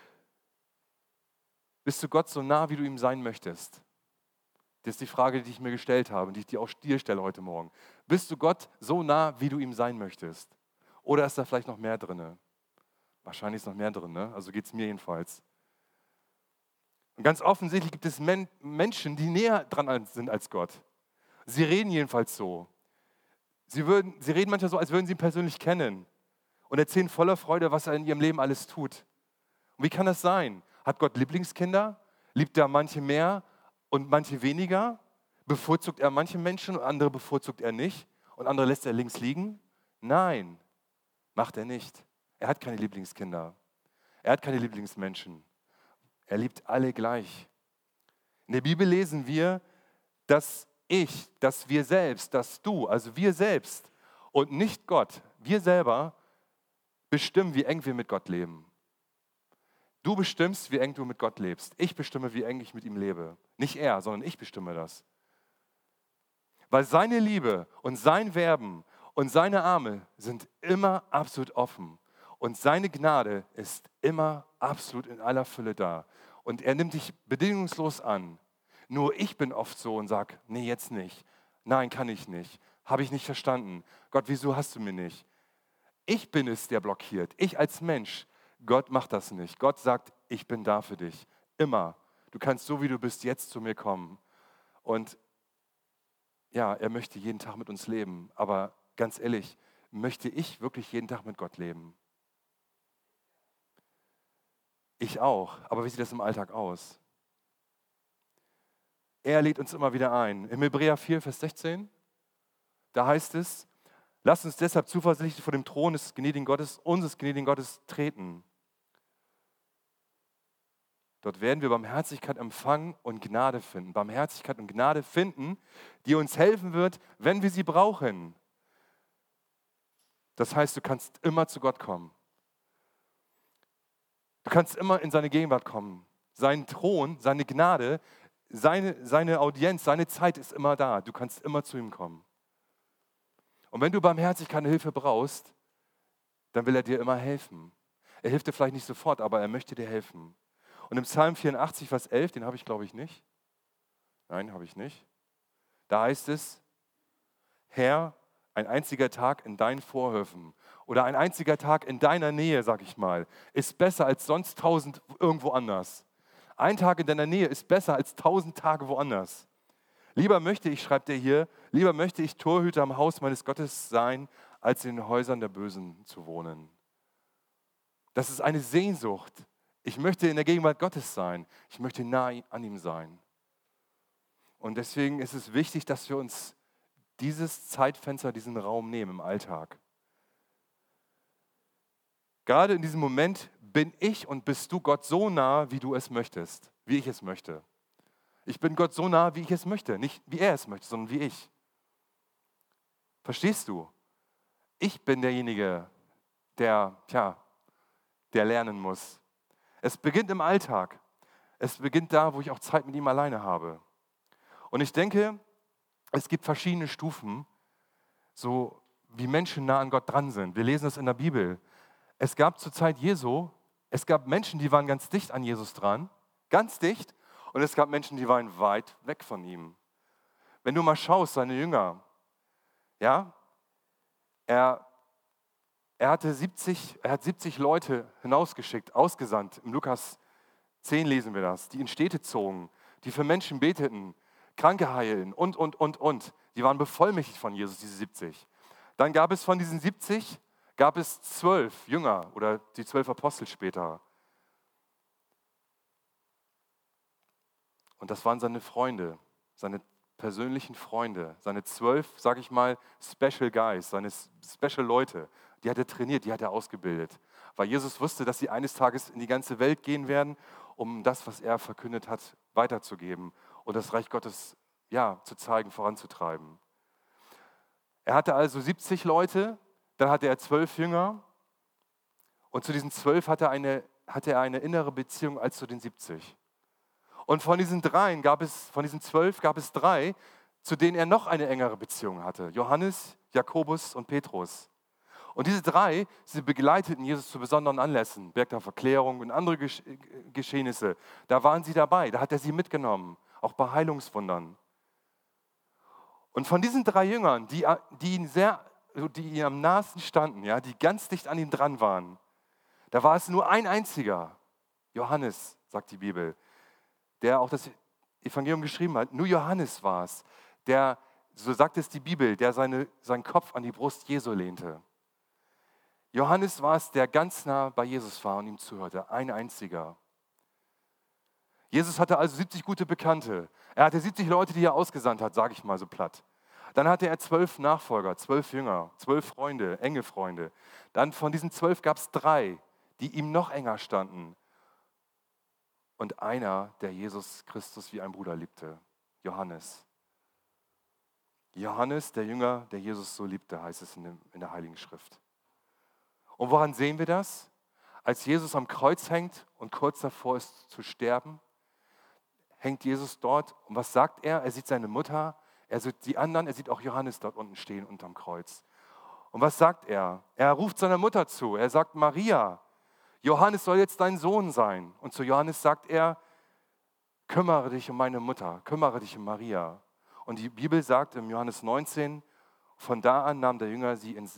Bist du Gott so nah, wie du ihm sein möchtest? Das ist die Frage, die ich mir gestellt habe und die ich dir auch dir stelle heute Morgen. Bist du Gott so nah, wie du ihm sein möchtest? Oder ist da vielleicht noch mehr drin? Wahrscheinlich ist noch mehr drin, ne? Also geht es mir jedenfalls. Und ganz offensichtlich gibt es Menschen, die näher dran sind als Gott. Sie reden jedenfalls so. Sie reden manchmal so, als würden sie ihn persönlich kennen und erzählen voller Freude, was er in ihrem Leben alles tut. Und wie kann das sein? Hat Gott Lieblingskinder? Liebt er manche mehr und manche weniger? Bevorzugt er manche Menschen und andere bevorzugt er nicht? Und andere lässt er links liegen? Nein, macht er nicht. Er hat keine Lieblingskinder. Er hat keine Lieblingsmenschen. Er liebt alle gleich. In der Bibel lesen wir, dass wir selbst, dass du, also wir selbst und nicht Gott, wir selber bestimmen, wie eng wir mit Gott leben. Du bestimmst, wie eng du mit Gott lebst. Ich bestimme, wie eng ich mit ihm lebe. Nicht er, sondern ich bestimme das. Weil seine Liebe und sein Werben und seine Arme sind immer absolut offen. Und seine Gnade ist immer absolut in aller Fülle da. Und er nimmt dich bedingungslos an. Nur ich bin oft so und sage, nee, jetzt nicht. Nein, kann ich nicht. Habe ich nicht verstanden. Gott, wieso hast du mir nicht? Ich bin es, der blockiert. Ich als Mensch. Gott macht das nicht. Gott sagt, ich bin da für dich. Immer. Du kannst so, wie du bist, jetzt zu mir kommen. Und ja, er möchte jeden Tag mit uns leben. Aber ganz ehrlich, möchte ich wirklich jeden Tag mit Gott leben? Ich auch. Aber wie sieht das im Alltag aus? Er lädt uns immer wieder ein. Im Hebräer 4, Vers 16, da heißt es, lasst uns deshalb zuversichtlich vor dem Thron des gnädigen Gottes, unseres gnädigen Gottes, treten. Dort werden wir Barmherzigkeit empfangen und Gnade finden. Barmherzigkeit und Gnade finden, die uns helfen wird, wenn wir sie brauchen. Das heißt, du kannst immer zu Gott kommen. Du kannst immer in seine Gegenwart kommen. Sein Thron, seine Gnade, seine Audienz, seine Zeit ist immer da. Du kannst immer zu ihm kommen. Und wenn du Barmherzigkeit und Hilfe brauchst, dann will er dir immer helfen. Er hilft dir vielleicht nicht sofort, aber er möchte dir helfen. Und im Psalm 84, Vers 11, den habe ich, glaube ich, nicht. Nein, habe ich nicht. Da heißt es, Herr, ein einziger Tag in deinen Vorhöfen oder ein einziger Tag in deiner Nähe, sag ich mal, ist besser als sonst 1000 irgendwo anders. Ein Tag in deiner Nähe ist besser als 1000 Tage woanders. Lieber möchte ich, schreibt er hier, lieber möchte ich Torhüter am Haus meines Gottes sein, als in den Häusern der Bösen zu wohnen. Das ist eine Sehnsucht. Ich möchte in der Gegenwart Gottes sein. Ich möchte nah an ihm sein. Und deswegen ist es wichtig, dass wir uns dieses Zeitfenster, diesen Raum nehmen im Alltag. Gerade in diesem Moment bin ich und bist du Gott so nah, wie du es möchtest, wie ich es möchte. Ich bin Gott so nah, wie ich es möchte. Nicht wie er es möchte, sondern wie ich. Verstehst du? Ich bin derjenige, der lernen muss. Es beginnt im Alltag. Es beginnt da, wo ich auch Zeit mit ihm alleine habe. Und ich denke, es gibt verschiedene Stufen, so wie Menschen nah an Gott dran sind. Wir lesen es in der Bibel. Es gab zur Zeit Jesu, es gab Menschen, die waren ganz dicht an Jesus dran, ganz dicht, und es gab Menschen, die waren weit weg von ihm. Wenn du mal schaust, seine Jünger, ja, er hat 70 Leute hinausgeschickt, ausgesandt. Im Lukas 10 lesen wir das, die in Städte zogen, die für Menschen beteten, Kranke heilen und. Die waren bevollmächtigt von Jesus, diese 70. Dann gab es von diesen 70, gab es 12 Jünger oder die 12 Apostel später. Und das waren seine Freunde, seine persönlichen Freunde, seine 12, sage ich mal, Special Guys, seine Special Leute. Die hat er trainiert, die hat er ausgebildet. Weil Jesus wusste, dass sie eines Tages in die ganze Welt gehen werden, um das, was er verkündet hat, weiterzugeben und das Reich Gottes zu zeigen, voranzutreiben. Er hatte also 70 Leute, dann hatte er 12 Jünger und zu diesen 12 hatte er eine innere Beziehung als zu den 70. Und von diesen 12 gab es 3, zu denen er noch eine engere Beziehung hatte. Johannes, Jakobus und Petrus. Und diese 3, sie begleiteten Jesus zu besonderen Anlässen, Berg der Verklärung und andere Geschehnisse. Da waren sie dabei, da hat er sie mitgenommen, auch bei Heilungswundern. Und von diesen 3 Jüngern, die ihm am nahesten standen, ja, die ganz dicht an ihm dran waren, da war es nur ein einziger, Johannes, sagt die Bibel, der auch das Evangelium geschrieben hat. Nur Johannes war es, der, so sagt es die Bibel, der seinen Kopf an die Brust Jesu lehnte. Johannes war es, der ganz nah bei Jesus war und ihm zuhörte, ein einziger. Jesus hatte also 70 gute Bekannte. Er hatte 70 Leute, die er ausgesandt hat, sage ich mal so platt. Dann hatte er 12 Nachfolger, 12 Jünger, 12 Freunde, enge Freunde. Dann von diesen 12 gab es 3, die ihm noch enger standen. Und einer, der Jesus Christus wie ein Bruder liebte, Johannes. Johannes, der Jünger, der Jesus so liebte, heißt es in der Heiligen Schrift. Und woran sehen wir das? Als Jesus am Kreuz hängt und kurz davor ist zu sterben, hängt Jesus dort. Und was sagt er? Er sieht seine Mutter, er sieht die anderen, er sieht auch Johannes dort unten stehen unterm Kreuz. Und was sagt er? Er ruft seiner Mutter zu. Er sagt, Maria, Johannes soll jetzt dein Sohn sein. Und zu Johannes sagt er, kümmere dich um meine Mutter, kümmere dich um Maria. Und die Bibel sagt im Johannes 19, von da an nahm der Jünger sie in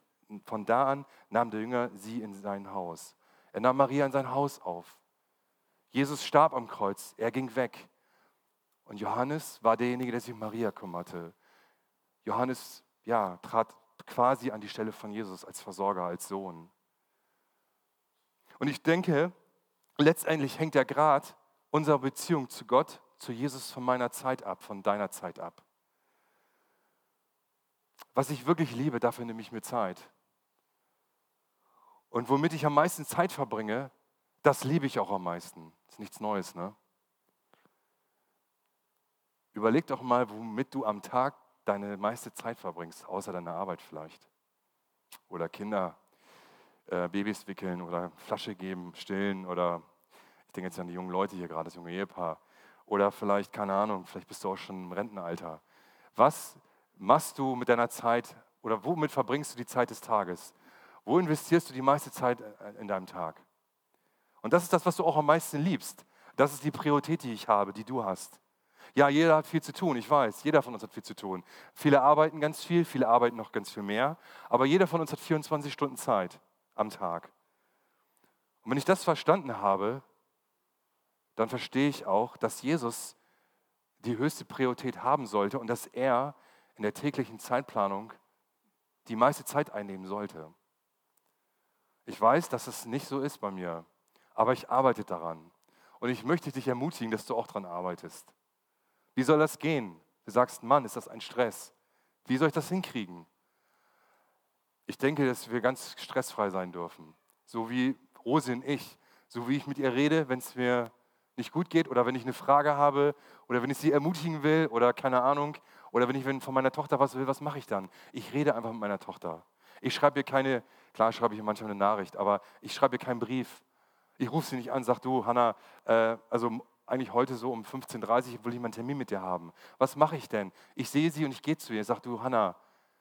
sein Haus. Er nahm Maria in sein Haus auf. Jesus starb am Kreuz, er ging weg. Und Johannes war derjenige, der sich um Maria kümmerte. Johannes trat quasi an die Stelle von Jesus als Versorger, als Sohn. Und ich denke, letztendlich hängt der Grad unserer Beziehung zu Gott, zu Jesus von meiner Zeit ab, von deiner Zeit ab. Was ich wirklich liebe, dafür nehme ich mir Zeit. Und womit ich am meisten Zeit verbringe, das liebe ich auch am meisten. Das ist nichts Neues, ne? Überleg doch mal, womit du am Tag deine meiste Zeit verbringst, außer deiner Arbeit vielleicht. Oder Kinder, Babys wickeln oder Flasche geben, stillen oder ich denke jetzt an die jungen Leute hier gerade, das junge Ehepaar. Oder vielleicht, keine Ahnung, vielleicht bist du auch schon im Rentenalter. Was machst du mit deiner Zeit oder womit verbringst du die Zeit des Tages? Wo investierst du die meiste Zeit in deinem Tag? Und das ist das, was du auch am meisten liebst. Das ist die Priorität, die ich habe, die du hast. Ja, jeder hat viel zu tun, ich weiß, jeder von uns hat viel zu tun. Viele arbeiten ganz viel, viele arbeiten noch ganz viel mehr, aber jeder von uns hat 24 Stunden Zeit am Tag. Und wenn ich das verstanden habe, dann verstehe ich auch, dass Jesus die höchste Priorität haben sollte und dass er in der täglichen Zeitplanung die meiste Zeit einnehmen sollte. Ich weiß, dass es nicht so ist bei mir, aber ich arbeite daran. Und ich möchte dich ermutigen, dass du auch daran arbeitest. Wie soll das gehen? Du sagst, Mann, ist das ein Stress. Wie soll ich das hinkriegen? Ich denke, dass wir ganz stressfrei sein dürfen. So wie Rosi und ich. So wie ich mit ihr rede, wenn es mir nicht gut geht oder wenn ich eine Frage habe oder wenn ich sie ermutigen will oder keine Ahnung. Oder wenn ich von meiner Tochter was will, was mache ich dann? Ich rede einfach mit meiner Tochter. Ich schreibe ihr klar schreibe ich ihr manchmal eine Nachricht, aber ich schreibe ihr keinen Brief. Ich rufe sie nicht an, sage, du Hanna, also eigentlich heute so um 15:30 Uhr will ich meinen Termin mit dir haben. Was mache ich denn? Ich sehe sie und ich gehe zu ihr. Ich sage, du Hanna,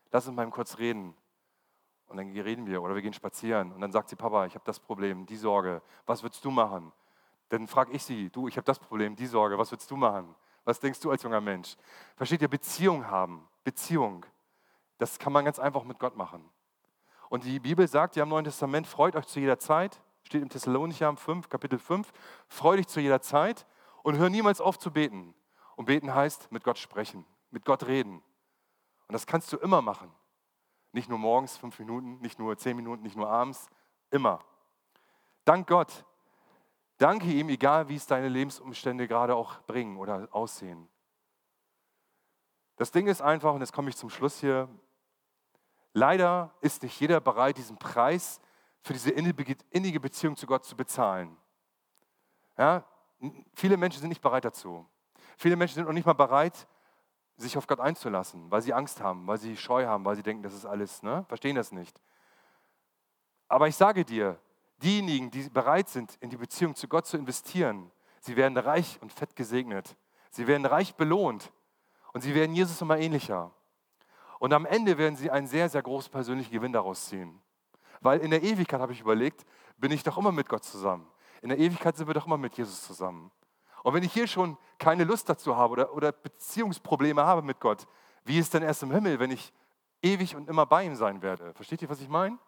lass uns mal eben kurz reden. Und dann reden wir oder wir gehen spazieren. Und dann sagt sie, Papa, ich habe das Problem, die Sorge. Was würdest du machen? Dann frage ich sie, du, ich habe das Problem, die Sorge. Was würdest du machen? Was denkst du als junger Mensch? Versteht ihr, Beziehung haben, Beziehung, das kann man ganz einfach mit Gott machen. Und die Bibel sagt ja im Neuen Testament, freut euch zu jeder Zeit, steht im Thessalonicher 5, Kapitel 5, freu dich zu jeder Zeit und hör niemals auf zu beten. Und beten heißt, mit Gott sprechen, mit Gott reden. Und das kannst du immer machen. Nicht nur morgens 5 Minuten, nicht nur 10 Minuten, nicht nur abends, immer. Dank Gott. Danke ihm, egal wie es deine Lebensumstände gerade auch bringen oder aussehen. Das Ding ist einfach, und jetzt komme ich zum Schluss hier, leider ist nicht jeder bereit, diesen Preis für diese innige Beziehung zu Gott zu bezahlen. Ja? Viele Menschen sind nicht bereit dazu. Viele Menschen sind noch nicht mal bereit, sich auf Gott einzulassen, weil sie Angst haben, weil sie Scheu haben, weil sie denken, das ist alles, ne? Verstehen das nicht. Aber ich sage dir, diejenigen, die bereit sind, in die Beziehung zu Gott zu investieren, sie werden reich und fett gesegnet. Sie werden reich belohnt und sie werden Jesus immer ähnlicher. Und am Ende werden sie einen sehr, sehr großen persönlichen Gewinn daraus ziehen. Weil in der Ewigkeit, habe ich überlegt, bin ich doch immer mit Gott zusammen. In der Ewigkeit sind wir doch immer mit Jesus zusammen. Und wenn ich hier schon keine Lust dazu habe oder Beziehungsprobleme habe mit Gott, wie ist denn erst im Himmel, wenn ich ewig und immer bei ihm sein werde? Versteht ihr, was ich meine?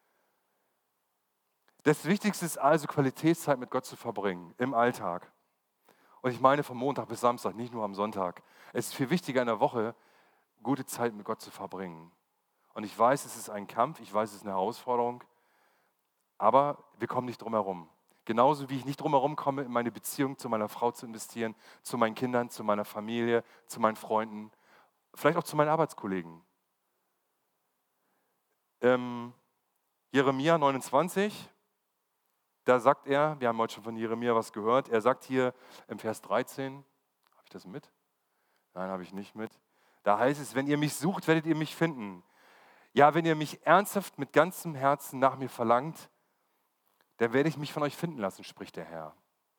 Das Wichtigste ist also, Qualitätszeit mit Gott zu verbringen im Alltag. Und ich meine von Montag bis Samstag, nicht nur am Sonntag. Es ist viel wichtiger in der Woche, gute Zeit mit Gott zu verbringen. Und ich weiß, es ist ein Kampf, ich weiß, es ist eine Herausforderung, aber wir kommen nicht drum herum. Genauso wie ich nicht drum herum komme, in meine Beziehung zu meiner Frau zu investieren, zu meinen Kindern, zu meiner Familie, zu meinen Freunden, vielleicht auch zu meinen Arbeitskollegen. Jeremia 29, da sagt er, wir haben heute schon von Jeremia was gehört, er sagt hier im Vers 13, habe ich das mit? Nein, habe ich nicht mit. Da heißt es, wenn ihr mich sucht, werdet ihr mich finden. Ja, wenn ihr mich ernsthaft mit ganzem Herzen nach mir verlangt, dann werde ich mich von euch finden lassen, spricht der Herr.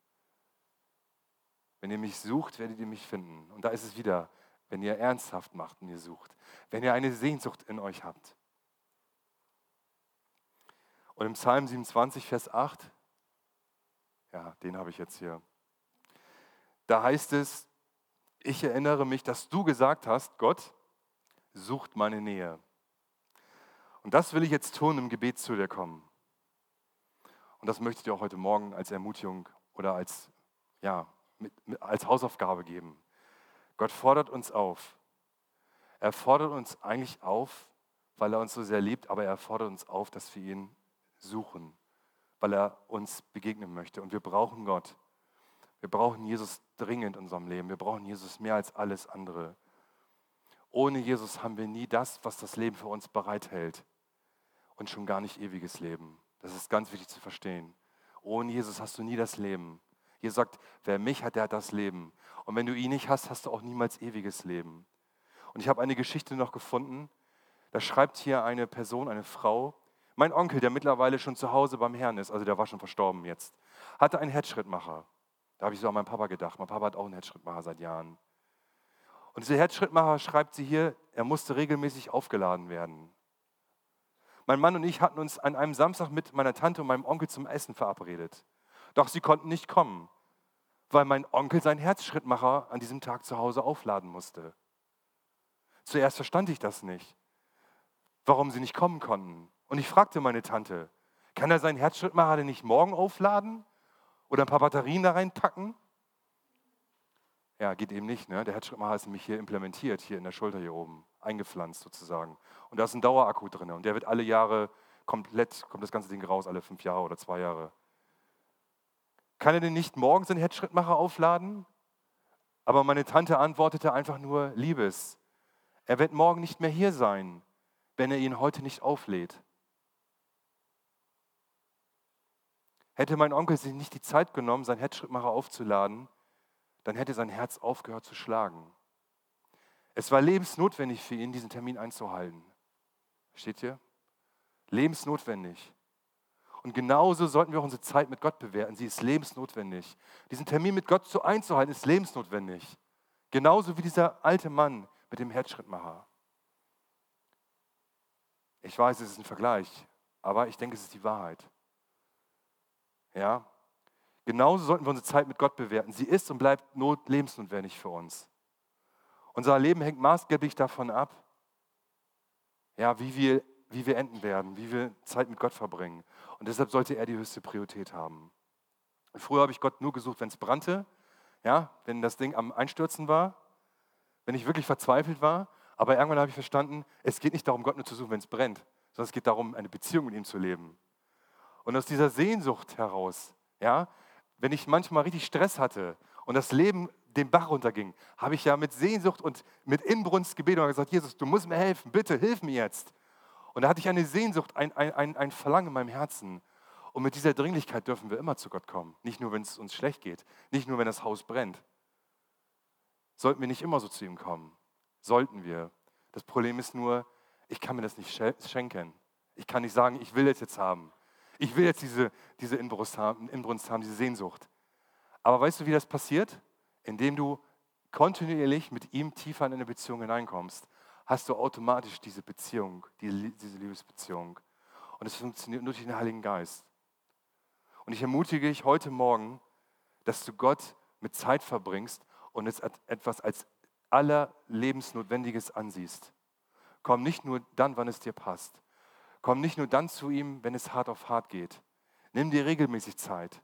Wenn ihr mich sucht, werdet ihr mich finden. Und da ist es wieder, wenn ihr ernsthaft macht und ihr sucht. Wenn ihr eine Sehnsucht in euch habt. Und im Psalm 27, Vers 8, ja, den habe ich jetzt hier. Da heißt es, ich erinnere mich, dass du gesagt hast, Gott sucht meine Nähe. Und das will ich jetzt tun, im Gebet zu dir kommen. Und das möchte ich dir auch heute Morgen als Ermutigung oder als Hausaufgabe geben. Gott fordert uns auf. Er fordert uns eigentlich auf, weil er uns so sehr liebt, aber er fordert uns auf, dass wir ihn suchen, weil er uns begegnen möchte. Und wir brauchen Gott. Wir brauchen Jesus dringend in unserem Leben. Wir brauchen Jesus mehr als alles andere. Ohne Jesus haben wir nie das, was das Leben für uns bereithält. Und schon gar nicht ewiges Leben. Das ist ganz wichtig zu verstehen. Ohne Jesus hast du nie das Leben. Jesus sagt, wer mich hat, der hat das Leben. Und wenn du ihn nicht hast, hast du auch niemals ewiges Leben. Und ich habe eine Geschichte noch gefunden. Da schreibt hier eine Person, eine Frau, mein Onkel, der mittlerweile schon zu Hause beim Herrn ist, also der war schon verstorben jetzt, hatte einen Herzschrittmacher. Da habe ich so an meinen Papa gedacht. Mein Papa hat auch einen Herzschrittmacher seit Jahren. Und dieser Herzschrittmacher, schreibt sie hier, er musste regelmäßig aufgeladen werden. Mein Mann und ich hatten uns an einem Samstag mit meiner Tante und meinem Onkel zum Essen verabredet. Doch sie konnten nicht kommen, weil mein Onkel seinen Herzschrittmacher an diesem Tag zu Hause aufladen musste. Zuerst verstand ich das nicht, warum sie nicht kommen konnten. Und ich fragte meine Tante, kann er seinen Herzschrittmacher denn nicht morgen aufladen oder ein paar Batterien da reinpacken? Ja, geht eben nicht. Ne? Der Herzschrittmacher ist nämlich hier implementiert, hier in der Schulter hier oben, eingepflanzt sozusagen. Und da ist ein Dauerakku drin und der wird alle Jahre kommt das ganze Ding raus, alle 5 Jahre oder 2 Jahre. Kann er denn nicht morgen seinen Herzschrittmacher aufladen? Aber meine Tante antwortete einfach nur, Liebes, er wird morgen nicht mehr hier sein, wenn er ihn heute nicht auflädt. Hätte mein Onkel sich nicht die Zeit genommen, seinen Herzschrittmacher aufzuladen, dann hätte sein Herz aufgehört zu schlagen. Es war lebensnotwendig für ihn, diesen Termin einzuhalten. Versteht ihr? Lebensnotwendig. Und genauso sollten wir auch unsere Zeit mit Gott bewerten. Sie ist lebensnotwendig. Diesen Termin mit Gott einzuhalten, ist lebensnotwendig. Genauso wie dieser alte Mann mit dem Herzschrittmacher. Ich weiß, es ist ein Vergleich, aber ich denke, es ist die Wahrheit. Ja? Genauso sollten wir unsere Zeit mit Gott bewerten. Sie ist und bleibt lebensnotwendig für uns. Unser Leben hängt maßgeblich davon ab, ja, wie wir enden werden, wie wir Zeit mit Gott verbringen. Und deshalb sollte er die höchste Priorität haben. Früher habe ich Gott nur gesucht, wenn es brannte, ja, wenn das Ding am Einstürzen war, wenn ich wirklich verzweifelt war. Aber irgendwann habe ich verstanden, es geht nicht darum, Gott nur zu suchen, wenn es brennt, sondern es geht darum, eine Beziehung mit ihm zu leben. Und aus dieser Sehnsucht heraus, ja, wenn ich manchmal richtig Stress hatte und das Leben den Bach runterging, habe ich ja mit Sehnsucht und mit Inbrunst gebetet und gesagt, Jesus, du musst mir helfen, bitte hilf mir jetzt. Und da hatte ich eine Sehnsucht, ein Verlangen in meinem Herzen. Und mit dieser Dringlichkeit dürfen wir immer zu Gott kommen. Nicht nur, wenn es uns schlecht geht, nicht nur, wenn das Haus brennt. Sollten wir nicht immer so zu ihm kommen? Sollten wir. Das Problem ist nur, ich kann mir das nicht schenken. Ich kann nicht sagen, ich will es jetzt haben. Ich will jetzt diese Inbrunst haben, diese Sehnsucht. Aber weißt du, wie das passiert? Indem du kontinuierlich mit ihm tiefer in eine Beziehung hineinkommst, hast du automatisch diese Beziehung, diese Liebesbeziehung. Und es funktioniert nur durch den Heiligen Geist. Und ich ermutige dich heute Morgen, dass du Gott mit Zeit verbringst und es etwas als allerlebensnotwendiges ansiehst. Komm nicht nur dann, wann es dir passt. Komm nicht nur dann zu ihm, wenn es hart auf hart geht. Nimm dir regelmäßig Zeit.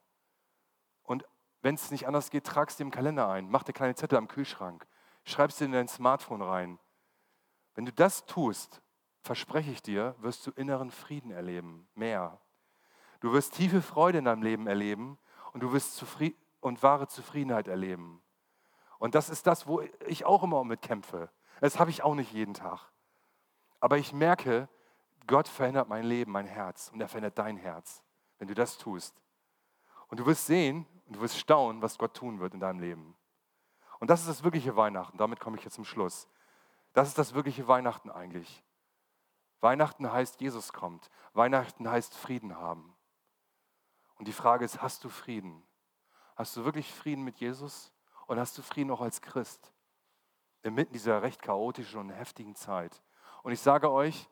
Und wenn es nicht anders geht, trag es dir im Kalender ein. Mach dir kleine Zettel am Kühlschrank. Schreib es dir in dein Smartphone rein. Wenn du das tust, verspreche ich dir, wirst du inneren Frieden erleben. Mehr. Du wirst tiefe Freude in deinem Leben erleben und du wirst wahre Zufriedenheit erleben. Und das ist das, wo ich auch immer mit kämpfe. Das habe ich auch nicht jeden Tag. Aber ich merke, Gott verändert mein Leben, mein Herz und er verändert dein Herz, wenn du das tust. Und du wirst sehen und du wirst staunen, was Gott tun wird in deinem Leben. Und das ist das wirkliche Weihnachten. Damit komme ich jetzt zum Schluss. Das ist das wirkliche Weihnachten eigentlich. Weihnachten heißt, Jesus kommt. Weihnachten heißt Frieden haben. Und die Frage ist, hast du Frieden? Hast du wirklich Frieden mit Jesus? Und hast du Frieden auch als Christ? Inmitten dieser recht chaotischen und heftigen Zeit. Und ich sage euch,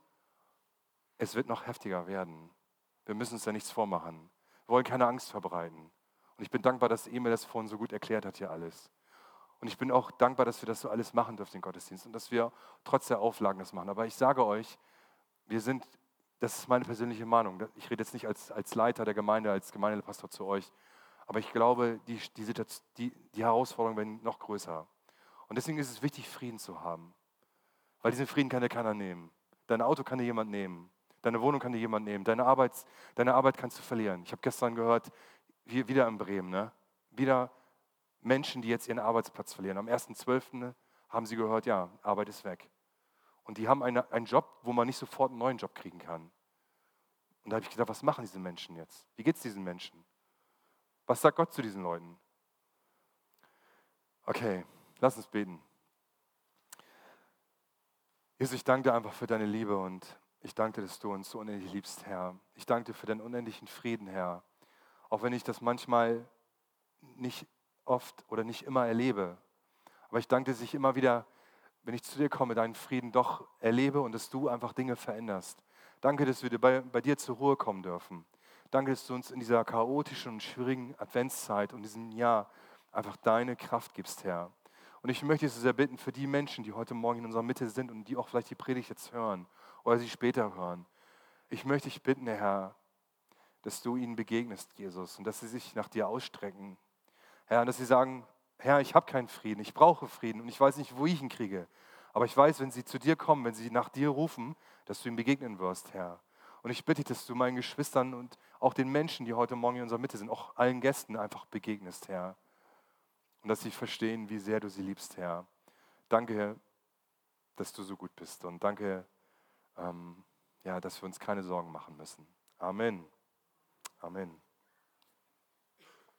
es wird noch heftiger werden. Wir müssen uns da nichts vormachen. Wir wollen keine Angst verbreiten. Und ich bin dankbar, dass Emil das vorhin so gut erklärt hat hier alles. Und ich bin auch dankbar, dass wir das so alles machen dürfen, den Gottesdienst. Und dass wir trotz der Auflagen das machen. Aber ich sage euch, das ist meine persönliche Meinung. Ich rede jetzt nicht als Leiter der Gemeinde, als Gemeindepastor zu euch. Aber ich glaube, die Herausforderungen werden noch größer. Und deswegen ist es wichtig, Frieden zu haben. Weil diesen Frieden kann dir keiner nehmen. Dein Auto kann dir jemand nehmen. Deine Wohnung kann dir jemand nehmen. Deine Arbeit kannst du verlieren. Ich habe gestern gehört, wieder in Bremen, ne? Wieder Menschen, die jetzt ihren Arbeitsplatz verlieren. Am 1.12. haben sie gehört, ja, Arbeit ist weg. Und die haben einen Job, wo man nicht sofort einen neuen Job kriegen kann. Und da habe ich gedacht, was machen diese Menschen jetzt? Wie geht es diesen Menschen? Was sagt Gott zu diesen Leuten? Okay, lass uns beten. Jesus, ich danke dir einfach für deine Liebe und ich danke dir, dass du uns so unendlich liebst, Herr. Ich danke dir für deinen unendlichen Frieden, Herr. Auch wenn ich das manchmal nicht oft oder nicht immer erlebe. Aber ich danke dir, dass ich immer wieder, wenn ich zu dir komme, deinen Frieden doch erlebe und dass du einfach Dinge veränderst. Danke, dass wir bei dir zur Ruhe kommen dürfen. Danke, dass du uns in dieser chaotischen und schwierigen Adventszeit und diesem Jahr einfach deine Kraft gibst, Herr. Und ich möchte dich so sehr bitten für die Menschen, die heute Morgen in unserer Mitte sind und die auch vielleicht die Predigt jetzt hören oder sie später hören. Ich möchte dich bitten, Herr, dass du ihnen begegnest, Jesus, und dass sie sich nach dir ausstrecken. Herr, und dass sie sagen, Herr, ich habe keinen Frieden, ich brauche Frieden und ich weiß nicht, wo ich ihn kriege. Aber ich weiß, wenn sie zu dir kommen, wenn sie nach dir rufen, dass du ihnen begegnen wirst, Herr. Und ich bitte dich, dass du meinen Geschwistern und auch den Menschen, die heute Morgen in unserer Mitte sind, auch allen Gästen einfach begegnest, Herr. Und dass sie verstehen, wie sehr du sie liebst, Herr. Danke, Herr, dass du so gut bist. Und danke, ja, dass wir uns keine Sorgen machen müssen. Amen. Amen.